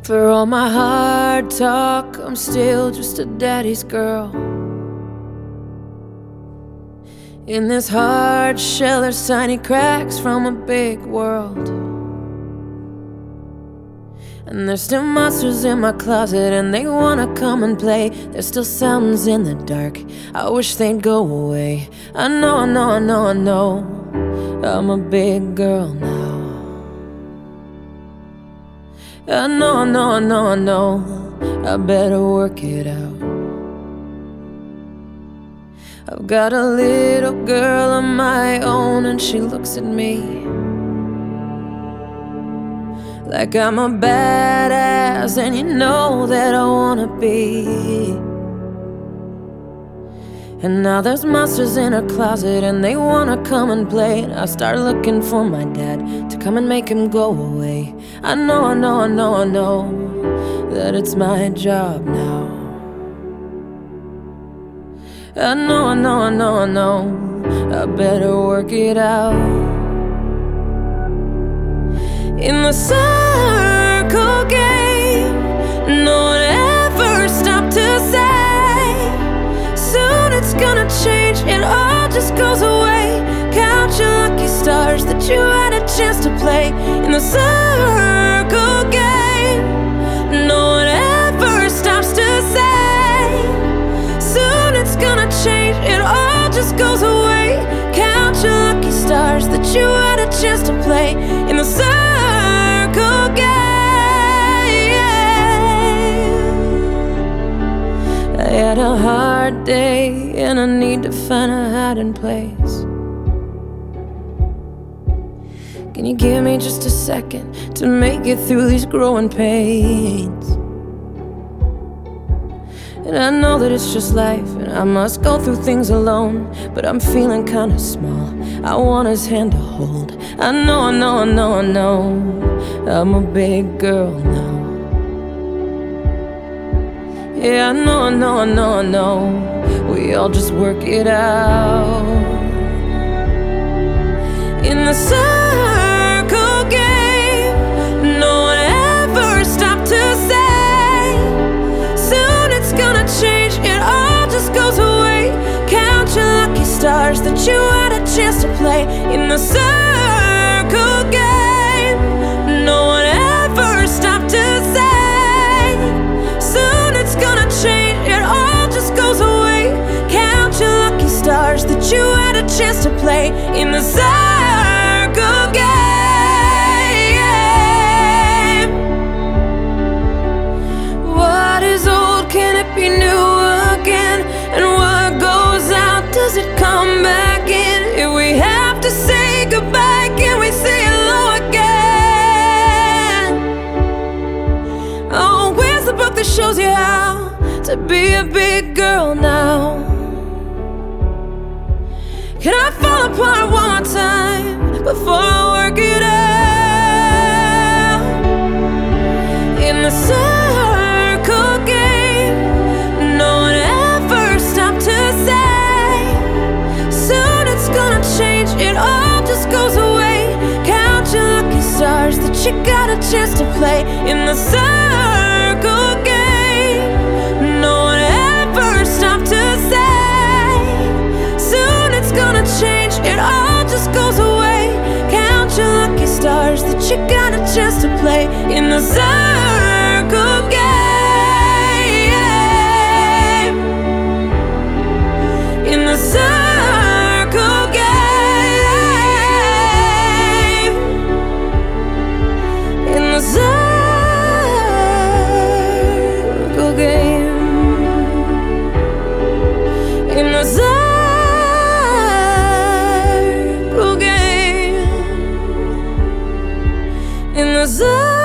For all my hard talk, I'm still just a daddy's girl. In this hard shell, there's tiny cracks from a big world. And there's still monsters in my closet, and they wanna come and play. There's still sounds in the dark, I wish they'd go away. I know, I know, I know, I know, I'm a big girl now. I know, I know, I know, I know, I better work it out. I've got a little girl of my own, and she looks at me like I'm a badass, and you know that I wanna be. And now there's monsters in her closet, and they wanna come and play. And I start looking for my dad to come and make him go away. I know, I know, I know, I know that it's my job now. I know, I know, I know, I know, I better work it out. In the circle game, no one ever stopped to say, soon it's gonna change, it all just goes away. Count your lucky stars that you had a chance to play. In the circle game, no one ever stops to say, soon it's gonna change, it all just goes away. Count your lucky stars that you had a chance to play. In the circle game, I had a hard day, and I need to find a hiding place. Can you give me just a second to make it through these growing pains? And I know that it's just life, and I must go through things alone, but I'm feeling kinda small, I want his hand to hold. I know, I know, I know, I know, I'm a big girl now. Yeah, I know, I know, I know, I know, we all just work it out. In the circle game, no one ever stopped to say, soon it's gonna change, it all just goes away. Count your lucky stars that you had a chance to play. In the circle game, no one ever stopped to say, soon it's gonna change, it all just goes away. Count your lucky stars that you had a chance to play. In the circle game, what is old, can it be new again? And what goes out, does it come back in? If we have to say goodbye, can we say hello again? Oh, where's the book that shows you how to be a big girl now? Can I fall apart one more time before I work it out? In the circle game, no one ever stopped to say, soon it's gonna change, it all just goes away. Count your lucky stars that you got a chance to play. In the circle game, no one ever stopped to say, soon it's gonna change, it all just goes away. Count your lucky stars that you got a chance to play. In the circle game, in the circle game, in the circle game, in the circle game, in the circle.